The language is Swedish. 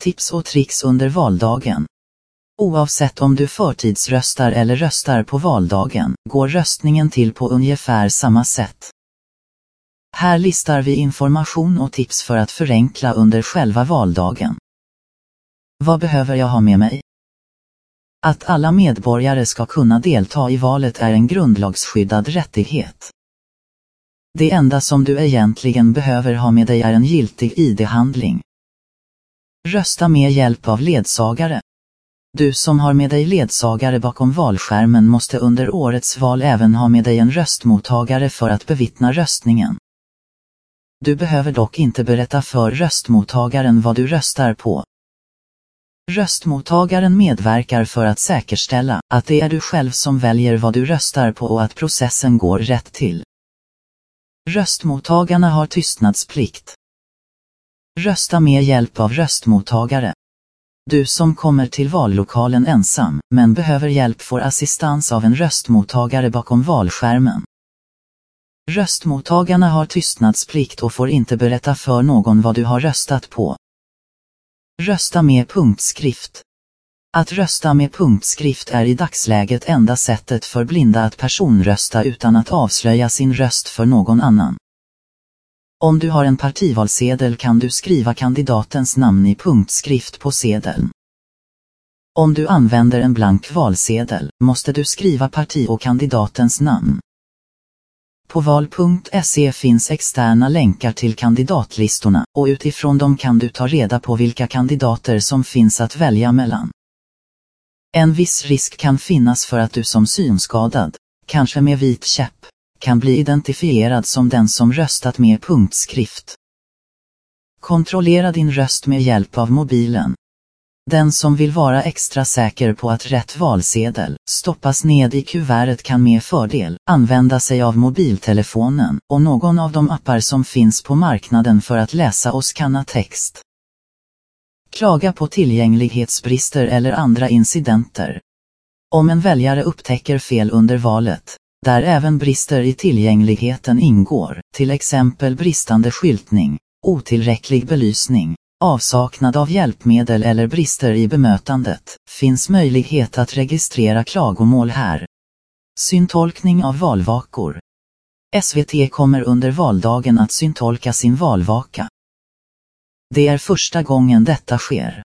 Tips och tricks under valdagen. Oavsett om du förtidsröstar eller röstar på valdagen, går röstningen till på ungefär samma sätt. Här listar vi information och tips för att förenkla under själva valdagen. Vad behöver jag ha med mig? Att alla medborgare ska kunna delta i valet är en grundlagsskyddad rättighet. Det enda som du egentligen behöver ha med dig är en giltig ID-handling. Rösta med hjälp av ledsagare. Du som har med dig ledsagare bakom valskärmen måste under årets val även ha med dig en röstmottagare för att bevittna röstningen. Du behöver dock inte berätta för röstmottagaren vad du röstar på. Röstmottagaren medverkar för att säkerställa att det är du själv som väljer vad du röstar på och att processen går rätt till. Röstmottagarna har tystnadsplikt. Rösta med hjälp av röstmottagare. Du som kommer till vallokalen ensam, men behöver hjälp får assistans av en röstmottagare bakom valskärmen. Röstmottagarna har tystnadsplikt och får inte berätta för någon vad du har röstat på. Rösta med punktskrift. Att rösta med punktskrift är i dagsläget enda sättet för blinda att personrösta utan att avslöja sin röst för någon annan. Om du har en partivalsedel kan du skriva kandidatens namn i punktskrift på sedeln. Om du använder en blank valsedel, måste du skriva parti och kandidatens namn. På val.se finns externa länkar till kandidatlistorna, och utifrån dem kan du ta reda på vilka kandidater som finns att välja mellan. En viss risk kan finnas för att du som synskadad, kanske med vit käpp, kan bli identifierad som den som röstat med punktskrift. Kontrollera din röst med hjälp av mobilen. Den som vill vara extra säker på att rätt valsedel stoppas ned i kuvertet kan med fördel använda sig av mobiltelefonen och någon av de appar som finns på marknaden för att läsa och skanna text. Klaga på tillgänglighetsbrister eller andra incidenter. Om en väljare upptäcker fel under valet, där även brister i tillgängligheten ingår, till exempel bristande skyltning, otillräcklig belysning, avsaknad av hjälpmedel eller brister i bemötandet, finns möjlighet att registrera klagomål här. Syntolkning av valvakor. SVT kommer under valdagen att syntolka sin valvaka. Det är första gången detta sker.